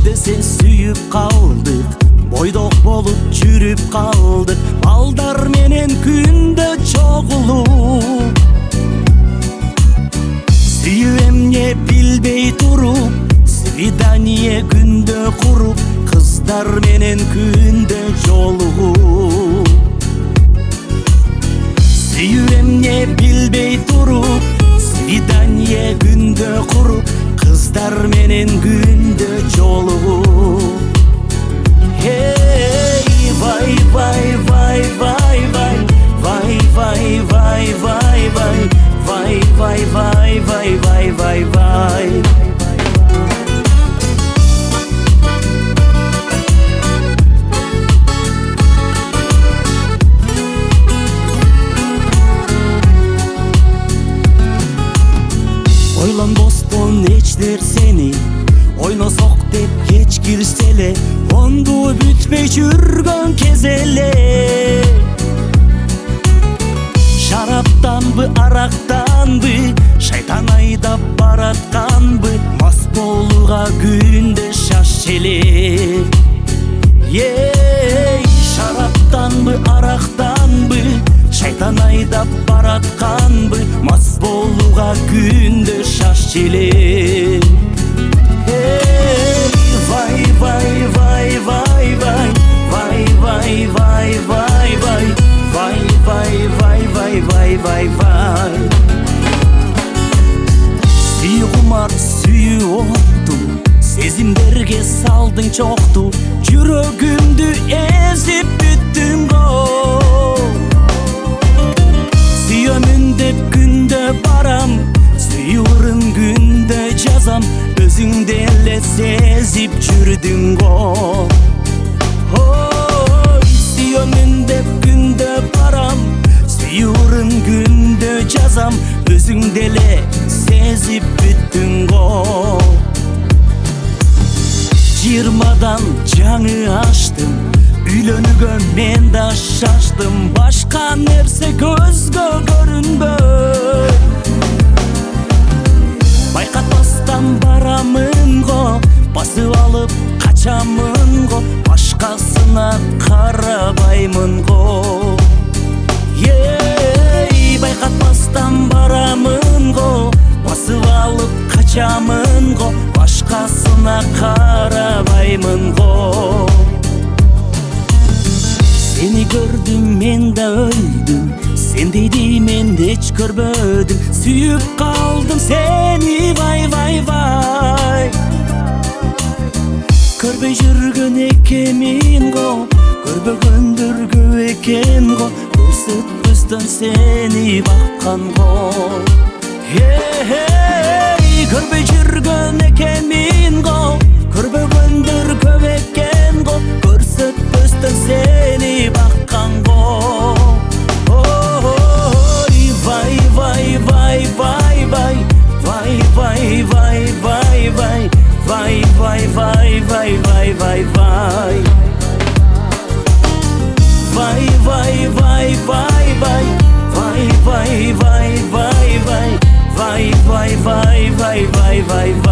dесе сүйүп калдык, бойдок болуп жүрүп калдык. Балдар менен күндө чогулуп, сүйүү эмне билбей туруп, свидание күндө куруп, кыздар менен күндө жолугуп. Сүйүү эмне билбей туруп, свидание күндө куруп, кыздар менен күндө жолугуп. Hey, vay vay vay vay vay, vay vay vay vay vay, vay vay vay vay vay vay vay. Ойлонбостон эч нерсени, ойносок деп кеч кирсе эле, онду бүтпөй жүргөн кез эле. Шараптанбы, арактанбы, шайтан айдап баратканбы, мас болууга күндө шаш эле. Шараптанбы, арактанбы, шайтан айдап баратканбы, мас болууга күндө шаш эле. Vay vay vay vay vay, vay vay vay vay vay, vay vay vay vay vay vay vay. Сүйүү кумар, сүйүү отту, сезимдерге салдың чокту, жүрөгүмдү эзип бүттүң го. Сүйөмүн деп күндө барам, сүйүүрүн күндө жазам, өзүңдү эле сезип жүрдүң го. Сүйөмүн деп күндө барам, сүйүүрүн күндө жазам, өзүңдү эле сезип бүттүң го. 20-дан жаңы аштым, үйлөнүүгө мен да шаштым, башка нерсе көзгө көрүнбөй. Байкатпастан барамын го, басып алып качамын го, башкасына карабаймын го. Байкатпастан барамын го, басып алып качамын го, башкасына карабаймын го. Сени көрдүм, мен да өлдүм, сендейди мен эч көрбөдүм, сүйүп калдым сени, вай вай вай. Көрбөй жүргөн экенмин го, көрбөгөндөр көп экен го, көрсөтпөстөн сени баккан го. Көрбөй жүргөн экенмин го, көрбөгөндөр көп экен го, көрсөтпөстөн сени баккан го. Vay vay vay vay vay, vay vay vay vay vay, vay vay vay vay vay vay vay. Vay vay vay vay vay, vay vay vay vay vay, vay vay vay vay vay vay vay.